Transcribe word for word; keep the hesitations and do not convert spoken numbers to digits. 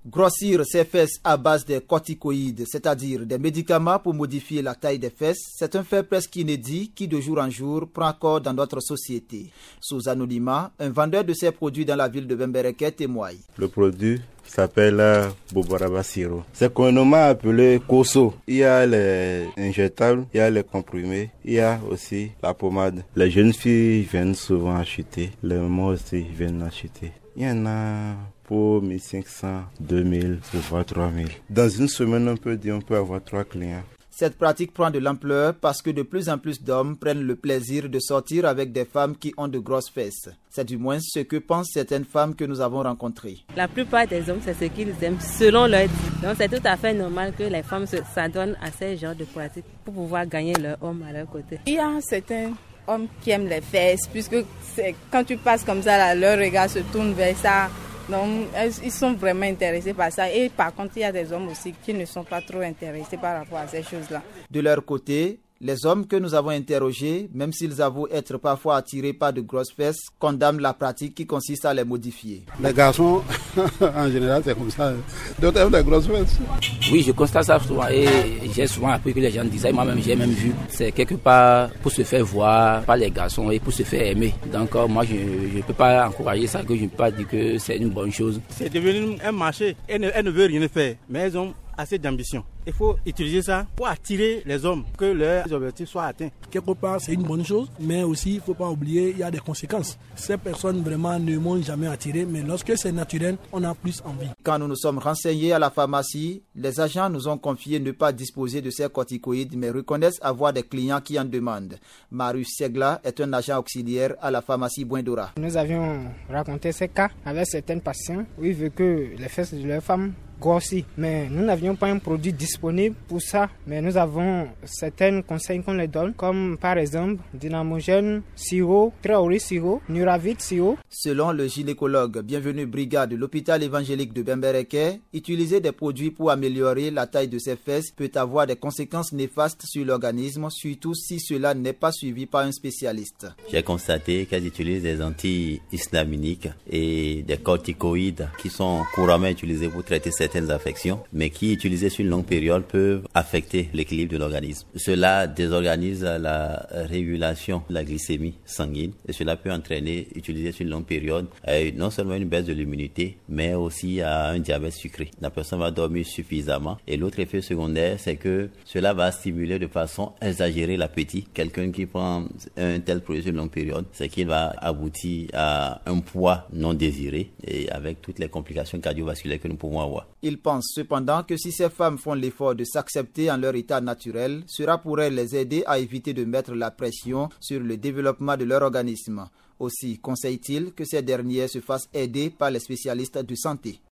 Grossir ses fesses à base de corticoïdes, c'est-à-dire des médicaments pour modifier la taille des fesses, c'est un fait presque inédit qui de jour en jour prend corps dans notre société. Sous anonymat, un vendeur de ces produits dans la ville de Bembereke témoigne. Le produit s'appelle euh, Boboraba Siro. C'est communément appelé Koso. Il y a les injectables, il y a les comprimés, il y a aussi la pommade. Les jeunes filles viennent souvent acheter, les mamans aussi viennent acheter. Il y en a pour mille cinq cents, deux mille, voire trois mille. Dans une semaine, on peut dire on peut avoir trois clients. Cette pratique prend de l'ampleur parce que de plus en plus d'hommes prennent le plaisir de sortir avec des femmes qui ont de grosses fesses. C'est du moins ce que pensent certaines femmes que nous avons rencontrées. La plupart des hommes, c'est ce qu'ils aiment selon leur dit. Donc c'est tout à fait normal que les femmes s'adonnent à ces genres de pratiques pour pouvoir gagner leur homme à leur côté. Il y a certains hommes qui aiment les fesses puisque c'est, quand tu passes comme ça, là, leur regard se tourne vers ça. Donc, ils sont vraiment intéressés par ça. Et par contre, il y a des hommes aussi qui ne sont pas trop intéressés par rapport à ces choses-là. De leur côté, les hommes que nous avons interrogés, même s'ils avouent être parfois attirés par de grosses fesses, condamnent la pratique qui consiste à les modifier. Les garçons, en général, c'est comme ça. D'autres aiment les grosses fesses. Oui, je constate ça souvent et j'ai souvent appris que les gens disaient, moi-même j'ai même vu, c'est quelque part pour se faire voir par les garçons et pour se faire aimer. Donc moi je ne peux pas encourager ça, que je ne peux pas dire que c'est une bonne chose. C'est devenu un marché, elle ne, elle ne veut rien faire, mais elles ont assez d'ambition. Il faut utiliser ça pour attirer les hommes, que leurs objectifs soient atteints. Quelque part, c'est une bonne chose, mais aussi, il ne faut pas oublier, il y a des conséquences. Ces personnes vraiment ne m'ont jamais attiré, mais lorsque c'est naturel, on a plus envie. Quand nous nous sommes renseignés à la pharmacie, les agents nous ont confié ne pas disposer de ces corticoïdes, mais reconnaissent avoir des clients qui en demandent. Marius Segla est un agent auxiliaire à la pharmacie Boindora. Nous avions raconté ces cas avec certains patients où ils veulent que les fesses de leurs femmes grossissent, mais nous n'avions pas un produit disponible pour ça, mais nous avons certains conseils qu'on les donne, comme par exemple Dynamogène sirop, Traoré sirop, Nuravit sirop. Selon le gynécologue Bienvenue Brigade de l'hôpital évangélique de Bembereke, utiliser des produits pour améliorer la taille de ses fesses peut avoir des conséquences néfastes sur l'organisme, surtout si cela n'est pas suivi par un spécialiste. J'ai constaté qu'elles utilisent des antihistaminiques et des corticoïdes qui sont couramment utilisés pour traiter certaines affections, mais qui, utilisés sur une longue période, peuvent affecter l'équilibre de l'organisme. Cela désorganise la régulation de la glycémie sanguine et cela peut entraîner, utilisé sur une longue période, non seulement une baisse de l'immunité, mais aussi un diabète sucré. La personne va dormir suffisamment et l'autre effet secondaire, c'est que cela va stimuler de façon exagérée l'appétit. Quelqu'un qui prend un tel produit sur une longue période, c'est qu'il va aboutir à un poids non désiré et avec toutes les complications cardiovasculaires que nous pouvons avoir. Il pense cependant que si ces femmes font l'effort de s'accepter en leur état naturel, cela pourrait les aider à éviter de mettre la pression sur le développement de leur organisme. Aussi conseille-t-il que ces dernières se fassent aider par les spécialistes de santé.